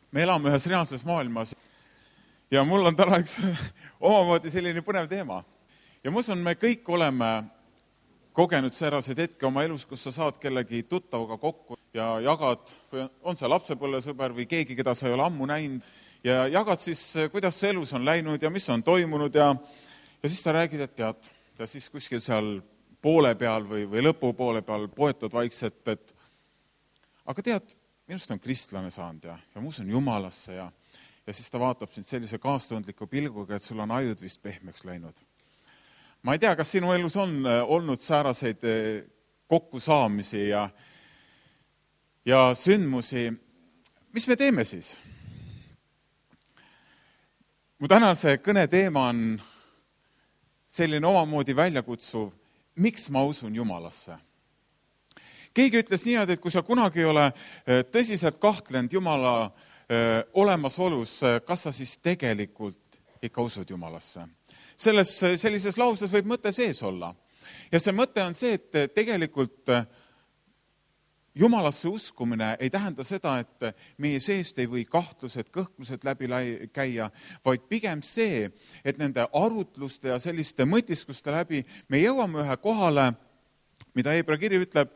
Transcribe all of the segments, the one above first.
Me elame ühes reaalses maailmas ja mul on täna üks omamoodi selline põnev teema. Ja ma usun, me kõik oleme kogenud säraseid hetke oma elus, kus sa saad kellegi tuttavaga kokku ja jagad, on see lapsepõlvesõber või keegi, keda sa ei ole ammu näinud, ja jagad siis, kuidas see elus on läinud ja mis on toimunud ja siis sa räägid, et tead, ja siis kuskil seal poole peal või lõpupoole peal poetad vaikselt, et aga tead, minust on kristlane saanud ja ma usun Jumalasse ja siis ta vaatab sind sellise kaastundliku pilguga, et sul on ajud vist pehmeks läinud. Ma ei tea, kas sinu elus on olnud sääraseid kokkusaamisi ja sündmusi. Mis me teeme siis? Mu tänase kõne teema on selline omamoodi väljakutsuv, miks ma usun Jumalasse. Keegi ütles nii, et kui sa kunagi ei ole tõsiselt kahtlenud Jumala olemasolus, kas sa siis tegelikult ikka usud Jumalasse. Sellises lauses võib mõte sees olla. Ja see mõte on see, et tegelikult Jumalasse uskumine ei tähenda seda, et meie seest ei või kahtlused, kõhklused läbi käia, vaid pigem see, et nende arutluste ja selliste mõtiskluste läbi me jõuame ühe kohale, mida Hebra kiri ütleb,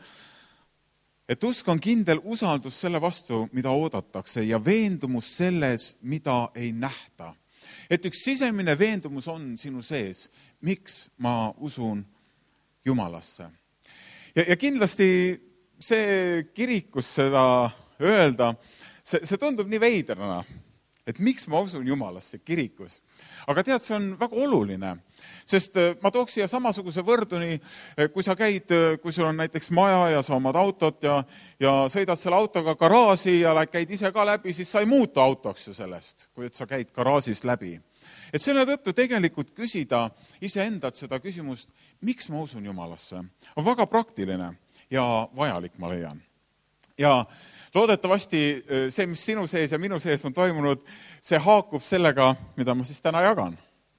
et usk on kindel usaldus selle vastu, mida oodatakse ja veendumus selles, mida ei nähta. Et üks sisemine veendumus on sinu sees, miks ma usun Jumalasse. Ja kindlasti see kirikus seda öelda, see tundub nii veidrana, et miks ma usun Jumalasse kirikus. Aga tead, see on väga oluline, sest ma tooks siia samasuguse võrduni, kui sa käid, kui sul on näiteks maja ja sa omad autot ja sõidad selle autoga garaaži ja käid ise ka läbi, siis sa ei muuta autoks ju sellest, kui sa käid garaažis läbi. Et selle tõttu tegelikult küsida iseendalt seda küsimust, miks ma usun Jumalasse, on väga praktiline ja vajalik, ma leian. Ja loodetavasti see, mis sinu sees ja minu sees on toimunud, see haakub sellega, mida ma siis täna jagan.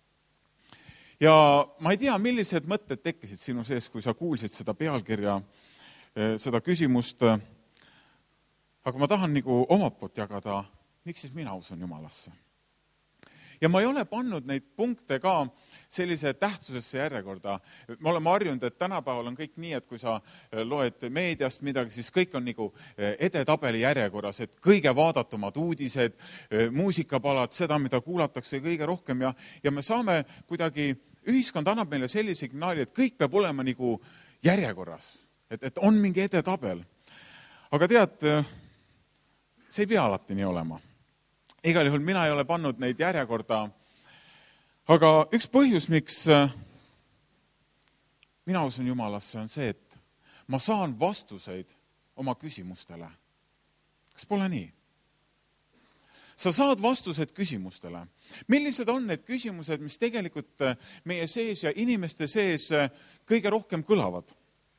Ja ma ei tea, millised mõtted tekkisid sinu sees, kui sa kuulsid seda pealkirja, seda küsimust, aga ma tahan nagu omalt poolt jagada, miks siis mina usun Jumalasse. Ja ma ei ole pannud neid punkte ka sellise tähtsusesse järjekorda. Me oleme harjunud, et tänapäeval on kõik nii, et kui sa loed meediast midagi, siis kõik on nagu edetabeli järjekorras, et kõige vaadatumad uudised, muusikapalad, seda, mida kuulatakse kõige rohkem ja me saame kuidagi, ühiskond annab meile sellise signaali, et kõik peab olema nagu järjekorras, et on mingi edetabel. Aga tead, see ei pea alati nii olema. Igal juhul mina ei ole pannud neid järjekorda, aga üks põhjus, miks mina usun Jumalasse, on see, et ma saan vastuseid oma küsimustele. Kas pole nii? Sa saad vastused küsimustele. Millised on need küsimused, mis tegelikult meie sees ja inimeste sees kõige rohkem kõlavad?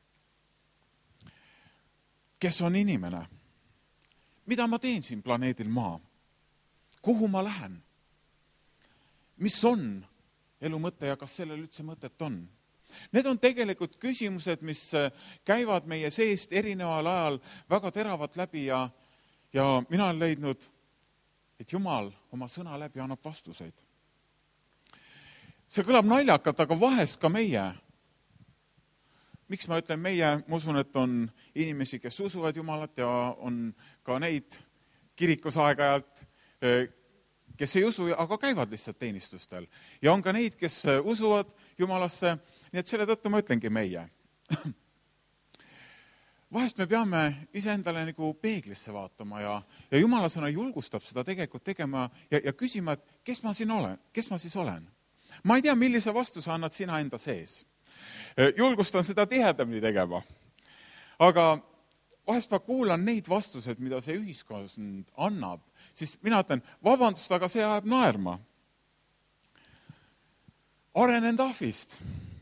Kes on inimene? Mida ma teen siin planeedil Maa? Kuhu ma lähen? Mis on elu mõte ja kas sellel üldse mõtet on? Need on tegelikult küsimused, mis käivad meie seest erineval ajal väga teravat läbi ja mina olen leidnud, et Jumal oma sõna läbi annab vastuseid. See kõlab naljakalt, aga vahest ka meie. Miks ma ütlen meie? Ma usun, et on inimesi, kes usuvad Jumalat ja on ka neid kirikus aeg-ajalt, kes ei usu, aga käivad lihtsalt teenistustel. Ja on ka neid, kes usuvad Jumalasse, nii et selle tõttu ma ütlengi meie. Vahest me peame iseendale nagu peeglisse vaatama ja Jumala sõna julgustab seda tegelikult tegema ja küsima, et kes ma siis olen. Ma ei tea, millise vastuse annad sina enda sees. Julgustan seda tihedamini tegema. Aga vahest ma kuulan neid vastused, mida see ühiskond annab, siis mina ütlen, vabandust, aga see ajab naerma. Arenenud ahvist.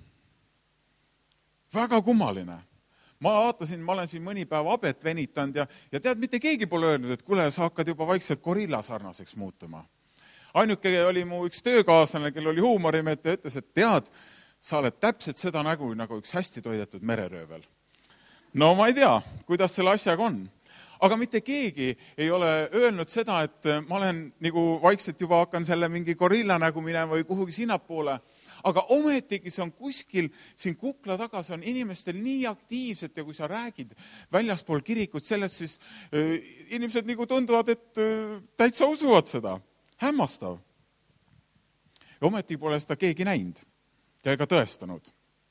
Väga kummaline. Ma vaatasin, ma olen siin mõni päev abet venitanud ja tead, mitte keegi pole öelnud, et kuule, sa hakkad juba vaikselt gorilla sarnaseks muutuma. Ainuke oli mu üks töökaaslane, kel oli huumorimet ja ütles, et tead, sa oled täpselt seda nägu nagu üks hästi toidetud mereröövel. No ma ei tea, kuidas selle asjaga on. aga mitte keegi ei ole öelnud seda, et ma olen nagu vaikselt juba hakkan selle mingi gorilla nägu minema või kuhugi sinnapoole, aga ometigi see on kuskil siin kukla taga, see on inimestel nii aktiivselt ja kui sa räägid väljaspool kirikut sellest, siis inimesed nagu tunduvad, et täitsa usuvad seda. Hämmastav. Ja ometigi pole seda keegi näinud ja ega tõestanud.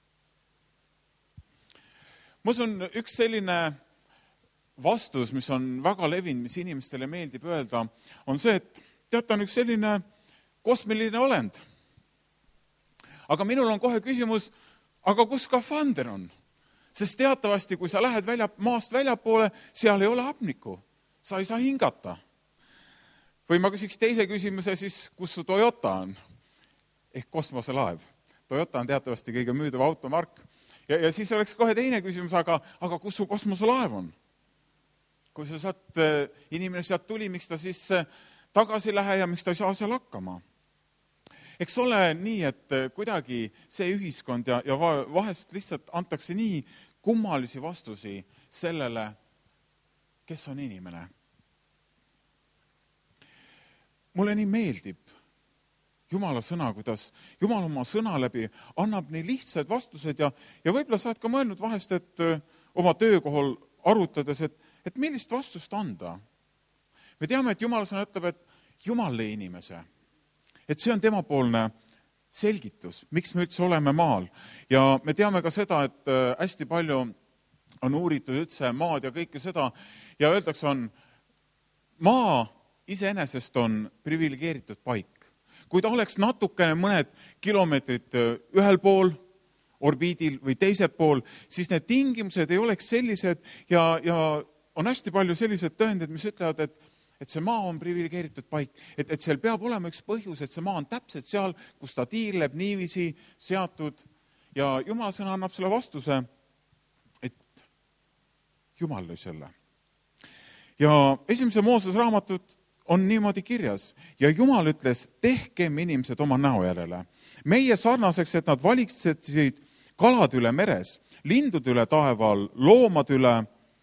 Ma usun, üks selline vastus, mis on väga levinud, mis inimestele meeldib öelda, on see, et teate, on üks selline kosmiline olend. Aga minul on kohe küsimus, aga kus skafander on? Sest teatavasti, kui sa lähed maast väljapoole, seal ei ole hapnikku. Sa ei saa hingata. Või ma küsiks teise küsimuse siis, kus su Toyota on? Ehk kosmoselaev. Toyota on teatavasti kõige müüdav automark. Ja siis oleks kohe teine küsimus, aga kus su kosmoselaev on? Kui sa saad, inimene sealt tuli, miks ta siis tagasi lähe ja miks ta ei saa seal hakkama? Eks ole nii, et kuidagi see ühiskond ja vahest lihtsalt antakse nii kummalisi vastusi sellele, kes on inimene. Mulle nii meeldib Jumala sõna, kuidas Jumal oma sõna läbi annab nii lihtsad vastused ja võib-olla sa oled ka mõelnud vahest, et oma töökohal arutades, et millist vastust anda. Me teame, et Jumala sõna ütleb, et Jumal lõi inimese. Et see on temapoolne selgitus, miks me üldse oleme maal. Ja me teame ka seda, et hästi palju on uuritud üldse maad ja kõike seda ja öeldakse on, maa iseenesest on privilegeeritud paik. Kui ta oleks natukene mõned kilomeetrid ühel pool orbiidil või teisel pool, siis need tingimused ei oleks sellised ja on hästi palju sellised tõendid, mis ütlevad, et see maa on privilegeeritud paik, et seal peab olema üks põhjus, et see maa on täpselt seal, kus ta tiirleb niiviisi seatud ja Jumala sõna annab selle vastuse, et Jumal lõi selle. Ja esimese Mooses raamatut on niimoodi kirjas ja Jumal ütles, tehkem inimesed oma näo järele. Meie sarnaseks, et nad valitsesid kalad üle meres, lindud üle taeval, loomad üle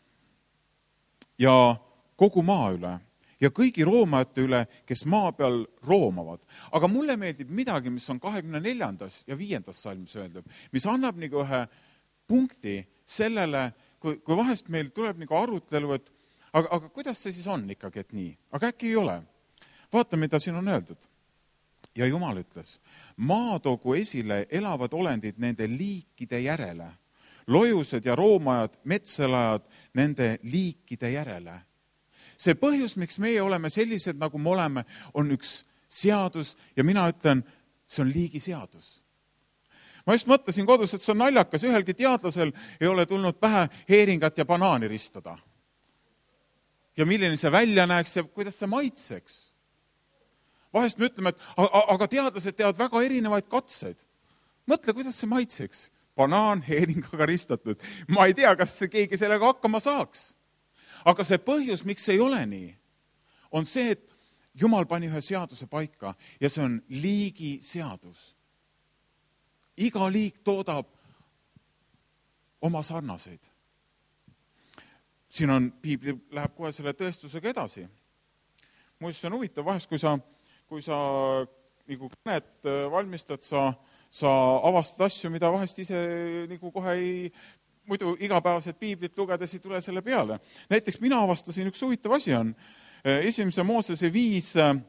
ja kogu maa üle ja kõigi roomajate üle, kes maa peal roomavad. Aga mulle meeldib midagi, mis on 24. ja 5. salmis öeldud, mis annab nagu ühe punkti sellele, kui vahest meil tuleb nagu arutelu, et aga kuidas see siis on ikkagi, et nii? Aga äkki ei ole. Vaata, mida siin on öeldud. Ja Jumal ütles, maa toogu esile elavad olendid nende liikide järele. Lojused ja roomajad, metselajad nende liikide järele. See põhjus, miks meie oleme sellised, nagu me oleme, on üks seadus ja mina ütlen, see on liigiseadus. Ma just mõtlesin kodus, et see on naljakas, ühelgi teadlasel ei ole tulnud pähe heeringat ja banaani ristada. Ja milline see välja näeks ja kuidas see maitseks. Vahest me ütleme, et aga teadlased teevad väga erinevaid katseid. Mõtle, kuidas see maitseks. Banaan heeringaga ristatud. Ma ei tea, kas keegi sellega hakkama saaks. Aga see põhjus, miks ei ole nii, on see, et Jumal pani ühe seaduse paika ja see on liigi seadus. Iga liik toodab oma sarnaseid. Siin on, piibli läheb kohe selle tõestusega edasi. Muuseas, see on huvitav, vahest kui sa nagu kõnet valmistad, sa avastad asju, mida vahest ise nagu kohe muidu igapäevased piiblit lugedes ei tule selle peale. Näiteks mina avastasin, üks huvitav asi on, 1. Moosese 5:3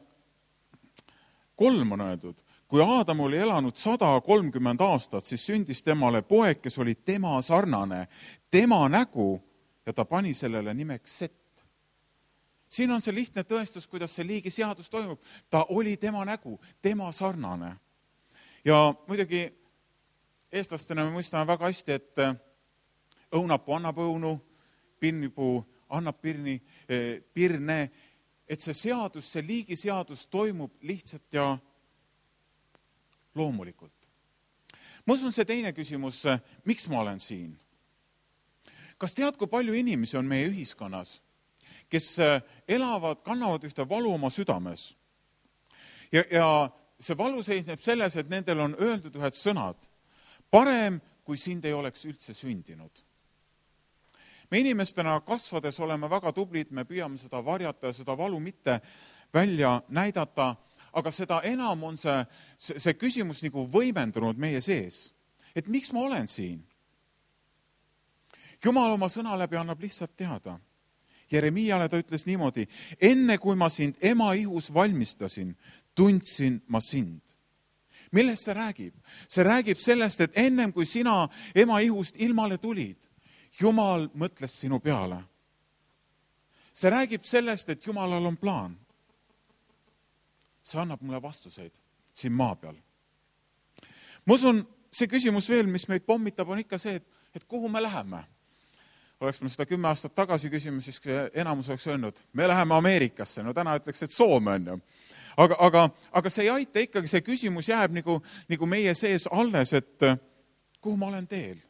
on öeldud, kui Aadam oli elanud 130 aastat, siis sündis temale poeg, kes oli tema sarnane, tema nägu, ja ta pani sellele nimeks Set. Siin on see lihtne tõestus, kuidas see liigi seadus toimub. Ta oli tema nägu, tema sarnane. Ja muidugi eestlastena me mõistame väga hästi, et õunapuu annab õunu, pirnipuu annab pirne, et see seadus, see liigi seadus toimub lihtsalt ja loomulikult. Ma usun see teine küsimus, miks ma olen siin? Kas tead, kui palju inimesi on meie ühiskonnas, kes elavad, kannavad ühte valu oma südames? Ja see valu seisneb selles, et nendel on öeldud ühed sõnad. Parem, kui sind ei oleks üldse sündinud. me inimestena kasvades oleme väga tublid, me püüame seda varjata ja seda valu mitte välja näidata, aga seda enam on see küsimus nagu võimendunud meie sees. Et miks ma olen siin? Jumal oma sõna läbi annab lihtsalt teada. Jeremiale ta ütles niimoodi, enne kui ma sind ema ihus valmistasin, tundsin ma sind. Millest see räägib? See räägib sellest, et ennem kui sina ema ihust ilmale tulid, Jumal mõtles sinu peale. See räägib sellest, et Jumalal on plaan. See annab mulle vastuseid siin maa peal. Ma usun, see küsimus veel, mis meid pommitab, on ikka see, et kuhu me läheme. Oleks me seda 10 aastat tagasi küsime, siis enamus oleks öelnud, me läheme Ameerikasse. No täna ütleks, et Soome on ju. Aga see ei aita ikkagi, see küsimus jääb nagu meie sees alles, et kuhu ma olen teel.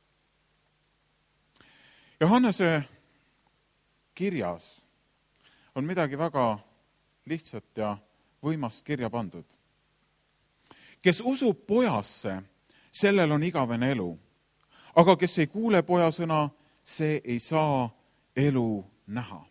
Johannese kirjas on midagi väga lihtsat ja võimast kirja pandud. Kes usub pojasse, sellel on igavene elu. Aga kes ei kuule poja sõna, see ei saa elu näha.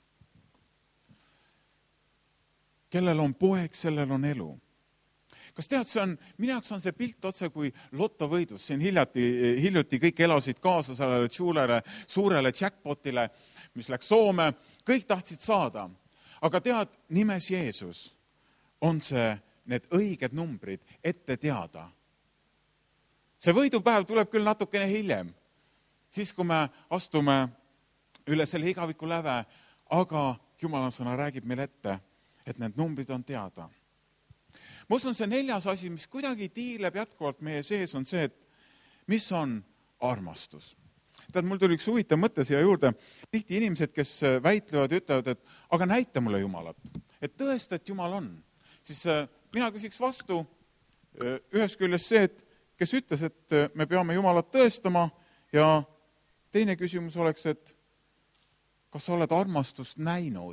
Kellel on poeg, sellel on elu. Kas tead, minu jaoks on see pilt otse kui lotovõidus. Siin hiljuti kõik elasid kaasa sellele suurele jackpotile, mis läks Soome. Kõik tahtsid saada. Aga tead, nimes Jeesus on need õiged numbrid ette teada. See võidupäev tuleb küll natukene hiljem, siis kui me astume üle selle igaviku läve, aga Jumala sõna räägib meil ette, et need numbrid on teada. Ma usun, see 4. asi, mis kuidagi tiileb jätkuvalt meie sees, on see, et mis on armastus. Tead, mul tuli üks huvitav mõte siia juurde. Tihti inimesed, kes väitlevad, ütlevad, et aga näita mulle Jumalat. Et tõesta, et Jumal on. Siis mina küsiks vastu ühes küljest see, et kes ütles, et me peame Jumalat tõestama ja teine küsimus oleks, et kas sa oled armastust näinud?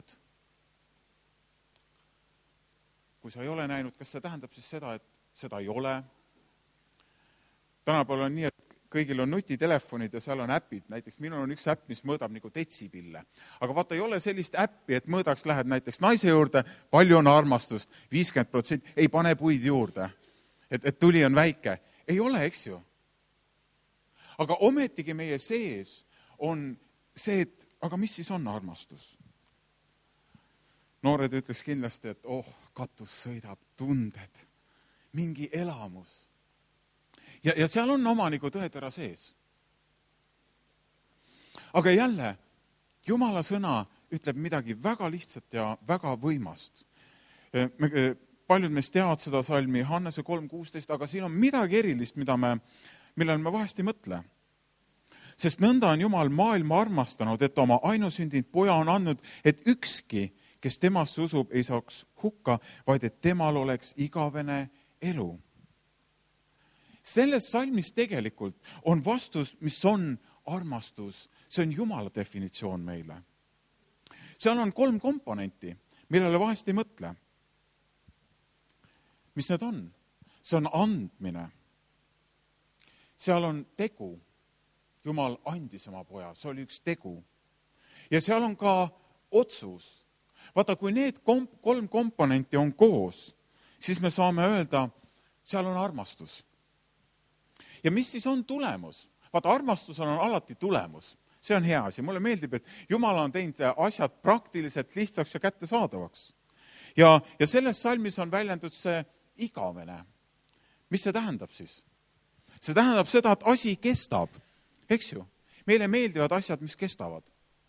Kui sa ei ole näinud, kas see tähendab siis seda, et seda ei ole? Tänapäeval on nii, et kõigil on nutitelefonid ja seal on äpid. Näiteks minul on üks äpp, mis mõõdab nagu detsibille. Aga vaata, ei ole sellist äppi, et mõõdaks lähed näiteks naise juurde, palju on armastust, 50%, ei pane puid juurde, et tuli on väike. Ei ole, eks ju? Aga ometigi meie sees on see, et aga mis siis on armastus? Noored ütleks kindlasti, et katus sõidab, tunded, mingi elamus. Ja seal on oma nagu tõetera sees. Aga jälle, Jumala sõna ütleb midagi väga lihtsat ja väga võimast. Paljud meist teavad seda salmi, Hannese 3.16, aga siin on midagi erilist, millal me vahest ei mõtle. Sest nõnda on Jumal maailma armastanud, et oma ainusündinud poja on andnud, et ükski, kes temasse usub, ei saaks hukka, vaid et temal oleks igavene elu. Selles salmis tegelikult on vastus, mis on armastus. See on Jumala definitsioon meile. Seal on 3 komponenti, millele vahest ei mõtle. Mis need on? See on andmine. Seal on tegu. Jumal andis oma poja, see oli üks tegu. Ja seal on ka otsus. Vaata, kui need 3 komponenti on koos, siis me saame öelda, seal on armastus. Ja mis siis on tulemus? Vaata, armastus on alati tulemus. See on hea asi. Mulle meeldib, et Jumal on teinud asjad praktiliselt lihtsaks ja kättesaadavaks. Ja selles salmis on väljendud see igavene. Mis see tähendab siis? See tähendab seda, et asi kestab. Eks ju? Meile meeldivad asjad, mis kestavad.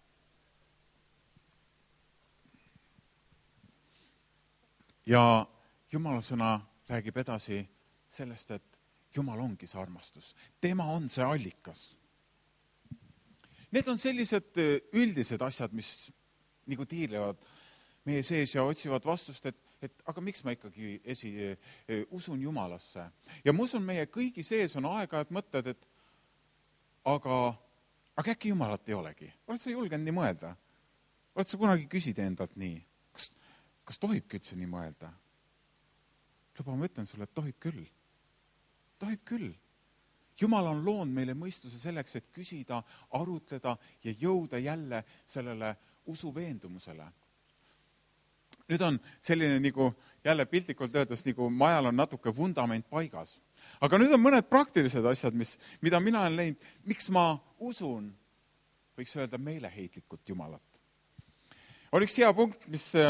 Ja Jumala sõna räägib edasi sellest, et Jumal ongi see armastus. Tema on see allikas. Need on sellised üldised asjad, mis nagu tiirlevad meie sees ja otsivad vastust, et aga miks ma ikkagi usun Jumalasse. Ja ma usun, meie kõigi sees on aeg-ajalt mõtted, et aga äkki Jumalat ei olegi. Oled sa julgenud nii mõelda? Oled sa kunagi küsida endalt nii? Kas tohibki üldse nii mõelda? Luba, ma ütlen sulle, et tohib küll. Tohib küll. Jumal on loonud meile mõistuse selleks, et küsida, arutleda ja jõuda jälle sellele usuveendumusele. Nüüd on selline nagu, jälle piltlikult öeldes, nagu majal on natuke vundament paigas. Aga nüüd on mõned praktilised asjad, mida mina olen leidnud, miks ma usun, võiks öelda meeleheitlikult Jumalat. On üks hea punkt,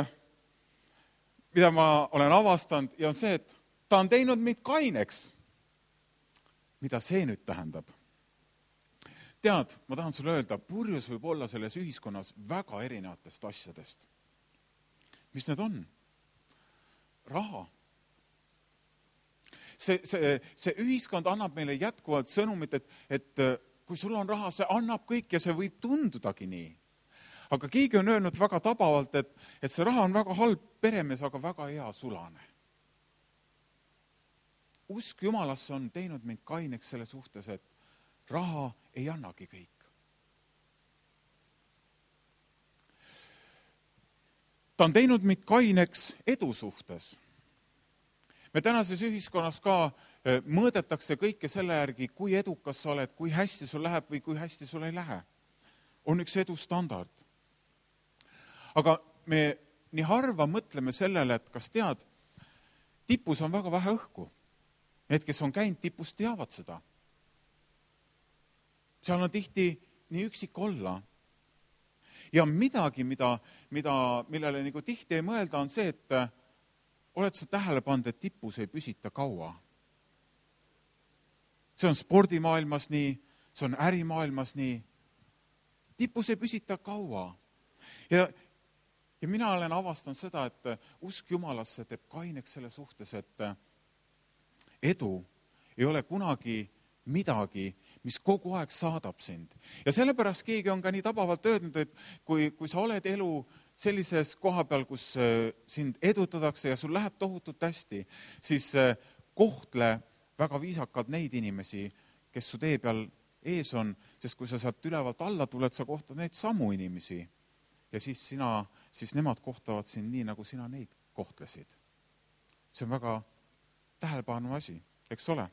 mida ma olen avastanud, ja on see, et ta on teinud meid kaineks. Mida see nüüd tähendab? Tead, ma tahan sulle öelda, purjus võib olla selles ühiskonnas väga erinevatest asjadest. Mis need on? Raha. See ühiskond annab meile jätkuvalt sõnumit, et kui sul on raha, see annab kõik ja see võib tundudagi nii. Aga keegi on öelnud väga tabavalt, et see raha on väga halb peremees, aga väga hea sulane. Usk Jumalasse on teinud mind kaineks selle suhtes, et raha ei annagi kõik. Ta on teinud mind kaineks edu suhtes. Me tänases ühiskonnas ka mõõdetakse kõike selle järgi, kui edukas sa oled, kui hästi sul läheb või kui hästi sul ei lähe. On üks edustandard. Aga me nii harva mõtleme sellele, et kas tead, tipus on väga vähe õhku. Need, kes on käinud tipus, teavad seda. Seal on tihti nii üksik olla. Ja midagi, millele nagu tihti ei mõelda, on see, et oled sa tähele pannud, et tipus ei püsita kaua. See on spordimaailmas nii, see on ärimaailmas nii. Tipus ei püsita kaua. Ja mina olen avastanud seda, et usk Jumalasse teeb kaineks selle suhtes, et edu ei ole kunagi midagi, mis kogu aeg saadab sind. Ja sellepärast keegi on ka nii tabavalt öelnud, et kui sa oled elu sellises koha peal, kus sind edutatakse ja sul läheb tohutult hästi, siis kohtle väga viisakalt neid inimesi, kes su tee peal ees on, sest kui sa sealt ülevalt alla tuled, sa kohtad neid samu inimesi ja siis nemad kohtavad sind nii, nagu sina neid kohtlesid. See on väga tähelepanu asi, eks ole?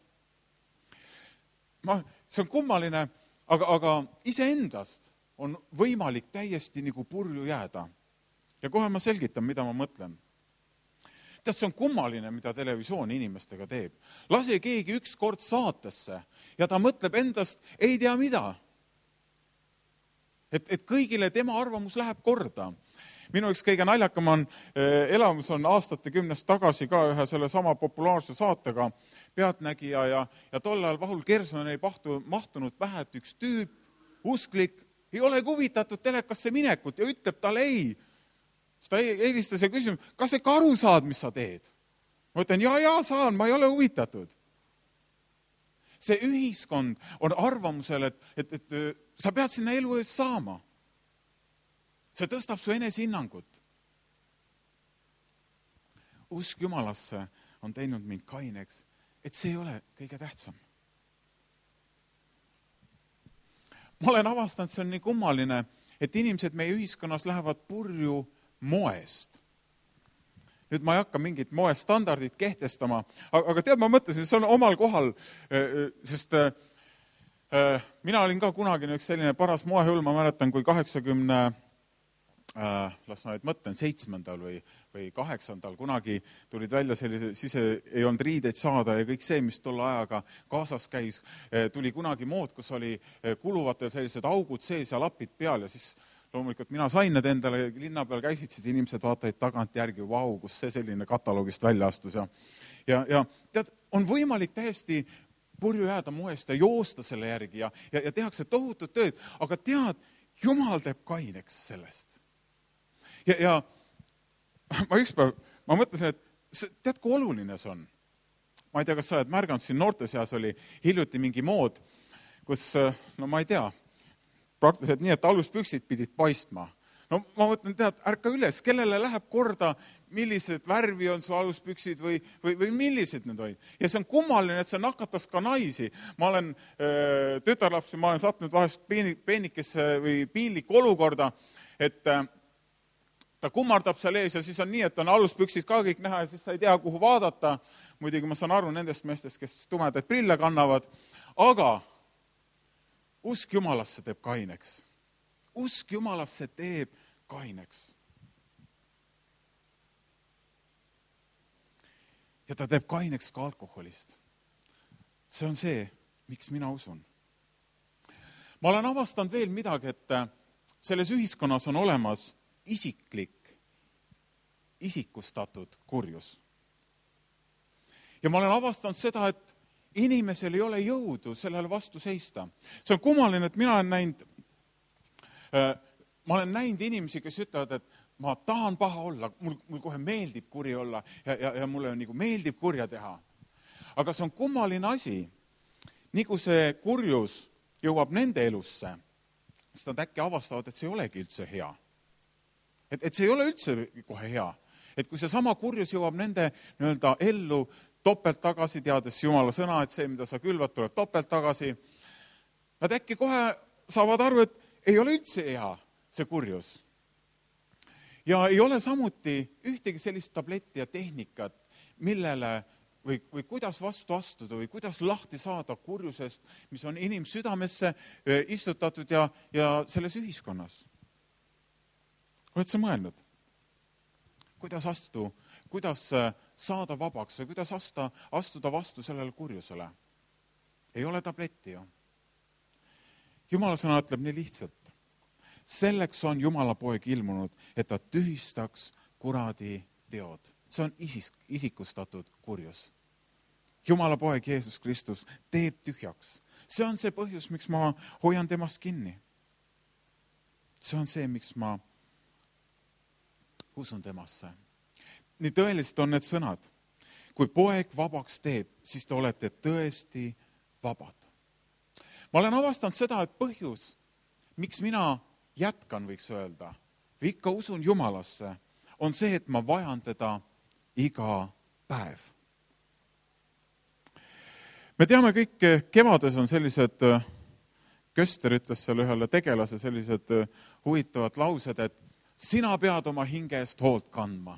See on kummaline, aga iseendast on võimalik täiesti nagu purju jääda. Ja kohe ma selgitan, mida ma mõtlen. Tead, see on kummaline, mida televisioon inimestega teeb. Lase keegi ükskord saatesse ja ta mõtleb endast ei tea mida. Et kõigile tema arvamus läheb korda. Minu üks kõige naljakam elamus on aastate 10 tagasi ka ühe selle sama populaarse saatega Pealtnägija ja tol ajal Vahul Kersna ei mahtunud pähe, et üks tüüp, usklik, ei ole huvitatud telekasse minekut ja ütleb talle ei. Siis ta helistas ja küsib, kas sa aru saad, mis sa teed? Ma ütlen, ja saan, ma ei ole huvitatud. See ühiskond on arvamusel, et sa pead sinna elu ees saama. See tõstab su enesehinnangut. Usk Jumalasse on teinud mind kaineks, et see ei ole kõige tähtsam. Ma olen avastanud, see on nii kummaline, et inimesed meie ühiskonnas lähevad purju moest. Nüüd ma ei hakka mingit moestandardit kehtestama, aga tead, ma mõtlesin, see on omal kohal, sest mina olin ka kunagi üks selline paras moehull, ma mäletan, kui 7. või 8. kunagi tulid välja sellise, siis ei olnud riideid saada ja kõik see, mis tolle ajaga kaasas käis, tuli kunagi mood, kus oli kuluvatel sellised augud sees ja lapid peal ja siis loomulikult mina sain need endale, linna peal käisid, siis inimesed vaatasid tagant järgi, vau, kus see selline kataloogist välja astus. Ja tead, on võimalik täiesti purju jääda moest ja joosta selle järgi ja tehakse tohutut tööd, aga tead, Jumal teeb kaineks sellest. Ja ma ükspäev, ma mõtlesin, et tead, kui oluline see on. Ma ei tea, kas sa oled märganud, siin noorte seas oli hiljuti mingi mood, kus, no ma ei tea, praktiliselt nii, et aluspüksid pidid paistma. No ma mõtlen, tead, ärka üles, kellele läheb korda, millised värvi on su aluspüksid või millised need olid. Ja see on kummaline, et see nakatas ka naisi. Ma olen tütarlapsi, ma olen sattunud vahest peenikesse või piinlikku olukorda, et ta kummardab seal ees ja siis on nii, et on aluspüksid ka kõik näha ja siis sa ei tea, kuhu vaadata. Muidugi ma saan aru nendest meestest, kes tumedaid prille kannavad, aga usk Jumalasse teeb kaineks. Usk Jumalasse teeb kaineks. Ja ta teeb kaineks ka alkoholist. See on see, miks mina usun. Ma olen avastanud veel midagi, et selles ühiskonnas on olemas isikustatud kurjus. Ja ma olen avastanud seda, et inimesel ei ole jõudu sellele vastu seista. See on kummaline, et ma olen näinud inimesi, kes ütlevad, et ma tahan paha olla, mul kohe meeldib kuri olla ja mulle nagu meeldib kurja teha. Aga see on kummaline asi, nii kui see kurjus jõuab nende elusse, siis nad äkki avastavad, et see ei olegi üldse hea. Et see ei ole üldse kohe hea. Et kui see sama kurjus jõuab nende ellu topelt tagasi, teades Jumala sõna, et see, mida sa külvad, tuleb topelt tagasi, nad äkki kohe saavad aru, et ei ole üldse hea see kurjus. Ja ei ole samuti ühtegi sellist tabletti ja tehnikat, millele või kuidas vastu astuda või kuidas lahti saada kurjusest, mis on inimsüdamesse istutatud ja selles ühiskonnas. Oled sa mõelnud? Kuidas saada vabaks või kuidas astuda vastu sellele kurjusele? Ei ole tabletti ju. Jumala sõna ütleb nii lihtsalt. Selleks on Jumala poeg ilmunud, et ta tühistaks kuradi teod. See on isikustatud kurjus. Jumala poeg Jeesus Kristus teeb tühjaks. See on see põhjus, miks ma hoian temast kinni. See on see, miks ma usun temasse. Nii tõeliselt on need sõnad. Kui poeg vabaks teeb, siis te olete tõesti vabad. Ma olen avastanud seda, et põhjus, miks mina jätkan, võiks öelda, või ikka usun Jumalasse, on see, et ma vajan teda iga päev. Me teame kõik, kevades on sellised, Köster ütles seal ühele tegelase sellised huvitavad laused, et sina pead oma hinge eest hoolt kandma.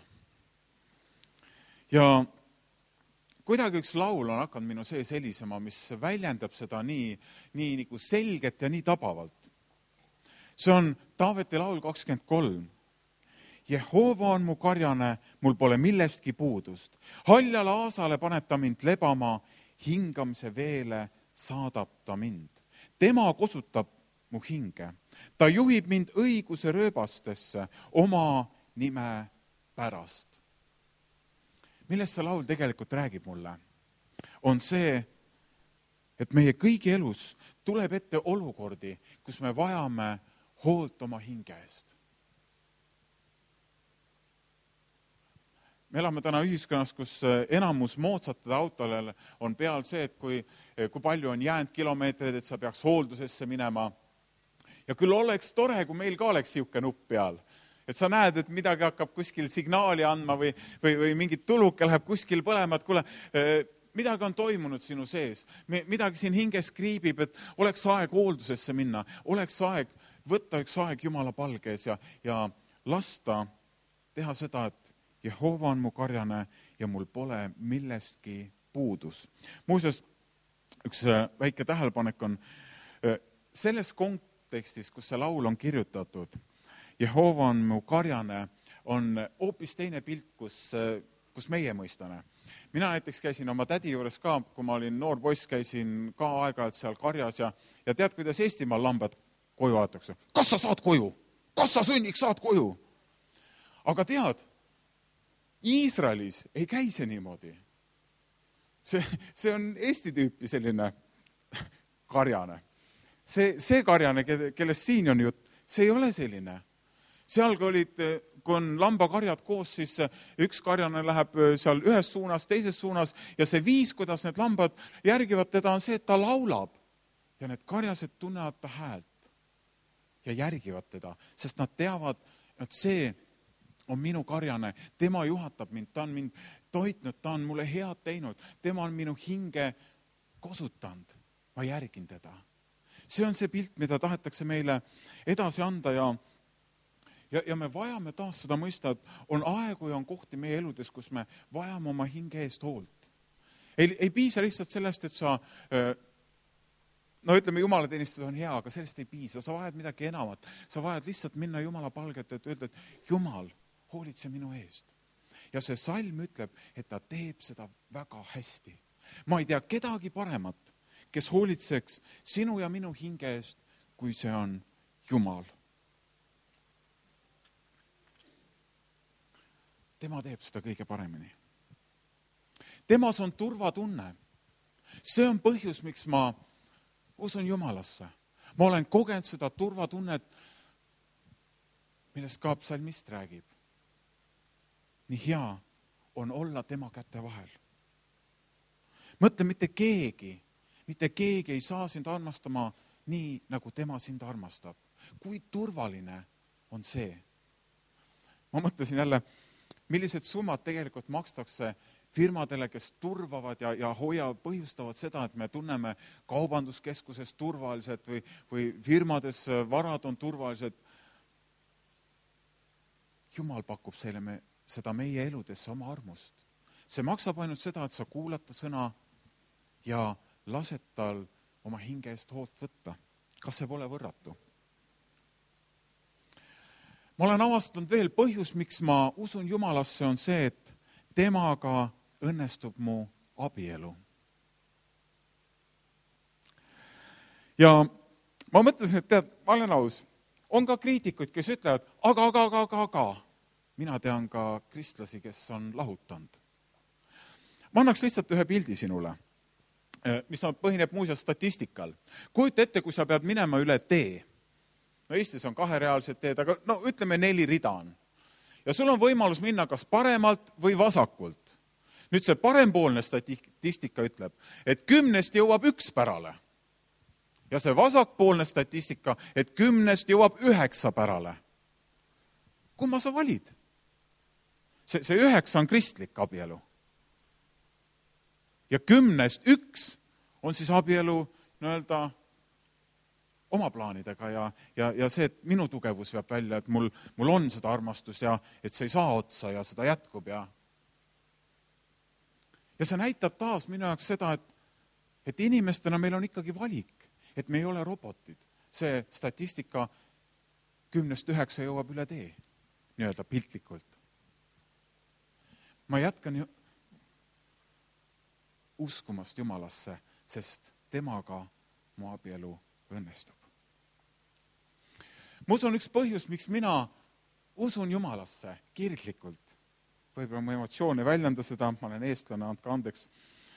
Ja kuidagi üks laul on hakanud minu sees helisema, mis väljendab seda nii nagu selgelt ja nii tabavalt. See on Taaveti laul 23. Jehova on mu karjane, mul pole millestki puudust. Haljale aasale paneb ta mind lebama, hingamise veele saadab ta mind. Tema kosutab mu hinge. Ta juhib mind õiguse rööbastesse oma nime pärast. Millest see laul tegelikult räägib mulle? On see, et meie kõigi elus tuleb ette olukordi, kus me vajame hoolt oma hinge eest. Me elame täna ühiskonnas, kus enamus moodsatele autole on peal see, et kui palju on jäänud kilomeetreid, et sa peaks hooldusesse minema. Ja küll oleks tore, kui meil ka oleks siuke nupp peal. Et sa näed, et midagi hakkab kuskil signaali andma või mingit tuluke läheb kuskil põlema, et kuule, midagi on toimunud sinu sees. Midagi siin hinges kriibib, et oleks aeg hooldusesse minna, oleks aeg võtta üks aeg Jumala palges ja lasta teha seda, et Jehova on mu karjane ja mul pole millestki puudus. Muuseas, üks väike tähelepanek on selles kontekstis, kus see laul on kirjutatud, Jehova on mu karjane, on hoopis teine pilt, kus meie mõistame. Mina näiteks käisin oma tädi juures ka, kui ma olin noor poiss, käisin ka aeg-ajalt seal karjas ja tead, kuidas Eestimaal lambad koju aetakse? Kas sa saad koju? Kas sa sünniks saad koju? Aga tead, Iisraelis ei käi see niimoodi. See on Eesti tüüpi selline karjane. See karjane, kellest siin on jutt, see ei ole selline. Seal kui on lambakarjad koos, siis üks karjane läheb seal ühes suunas, teises suunas ja see viis, kuidas need lambad järgivad teda, on see, et ta laulab. Ja need karjased tunnevad ta häält ja järgivad teda, sest nad teavad, et see on minu karjane, tema juhatab mind, ta on mind toitnud, ta on mulle head teinud, tema on minu hinge kosutanud, ma järgin teda. See on see pilt, mida tahetakse meile edasi anda ja me vajame taas seda mõista, et on aegu ja on kohti meie eludes, kus me vajame oma hinge eest hoolt. Ei piisa lihtsalt sellest, et sa no ütleme, jumalateenistus on hea, aga sellest ei piisa, sa vajad midagi enamat. Sa vajad lihtsalt minna Jumala palget, et öelda, et Jumal, hoolitse minu eest. Ja see salm ütleb, et ta teeb seda väga hästi. Ma ei tea kedagi paremat, kes hoolitseks sinu ja minu hinge eest, kui see on Jumal. Tema teeb seda kõige paremini. Temas on turvatunne. See on põhjus, miks ma usun Jumalasse. Ma olen kogenud seda turvatunnet, millest ka psalmist räägib. Nii hea on olla tema käte vahel. Mõtle, mitte keegi ei saa sind armastama nii, nagu tema sind armastab. Kui turvaline on see? Ma mõtlesin jälle, millised summad tegelikult makstakse firmadele, kes turvavad ja põhjustavad seda, et me tunneme kaubanduskeskuses turvalised või firmades varad on turvalised. Jumal pakub seda meie eludesse oma armust. See maksab ainult seda, et sa kuulad ta sõna ja lased tal oma hinge eest hoolt võtta. Kas see pole võrratu? Ma olen avastanud veel põhjus, miks ma usun Jumalasse, on see, et temaga õnnestub mu abielu. Ja ma mõtlesin, et tead, ma olen aus, on ka kriitikuid, kes ütlevad, aga. Mina tean ka kristlasi, kes on lahutanud. Ma annaks lihtsalt ühe pildi sinule, mis põhineb muuseas statistikal. Kujuta ette, kui sa pead minema üle tee. No Eestis on 2-reaalsed teed, aga no ütleme 4 rida on. Ja sul on võimalus minna kas paremalt või vasakult. Nüüd see parempoolne statistika ütleb, et 10 jõuab 1 pärale. Ja see vasakpoolne statistika, et 10 jõuab 9 pärale. Kumma sa valid? See 9 on kristlik abielu. Ja 10 1 on siis abielu nii-öelda oma plaanidega ja see, et minu tugevus veab välja, et mul on seda armastust ja et see ei saa otsa ja seda jätkub. Ja see näitab taas minu jaoks seda, et inimestena meil on ikkagi valik, et me ei ole robotid. See statistika 10 9 jõuab üle tee, nii-öelda piltlikult. Ma jätkan uskumast Jumalasse, sest temaga mu abielu õnnestub. Ma usun üks põhjus, miks mina usun Jumalasse kirglikult. Võib-olla mu emotsioone väljenda seda, ma olen eestlane, andke andeks.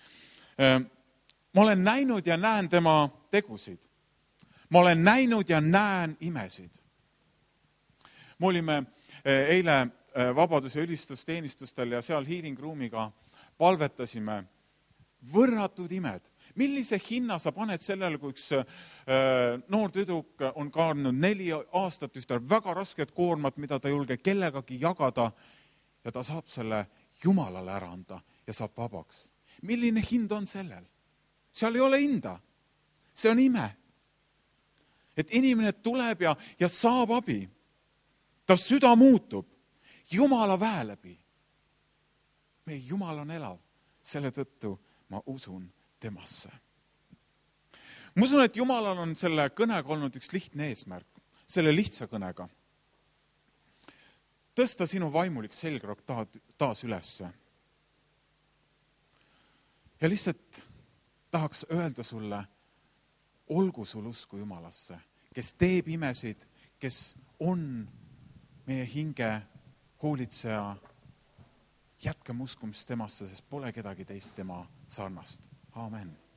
Ma olen näinud ja näen tema tegusid. Ma olen näinud ja näen imesid. Me olime eile vabadus- ja ülistusteenistustel ja seal healing room'iga palvetasime võrratud imed. Millise hinna sa paned sellele, kui üks noor tüdruk on kaarnud 4 aastat ühte väga rasket koormat, mida ta ei julge kellegagi jagada ja ta saab selle Jumalale ära anda ja saab vabaks. Milline hind on sellel? Seal ei ole hinda. See on ime. Et inimene tuleb ja saab abi. Ta süda muutub Jumala väe läbi. Meie Jumal on elav. Selle tõttu ma usun temasse. Ma usun, et Jumalal on selle kõnega olnud üks lihtne eesmärk. Selle lihtsa kõnega. Tõsta sinu vaimulik selgroog taas ülesse. Ja lihtsalt tahaks öelda sulle, olgu sul usku Jumalasse, kes teeb imesid, kes on meie hinge hoolitseja. Jätkame uskumist temasse, sest pole kedagi teist tema sarnast. Aamen.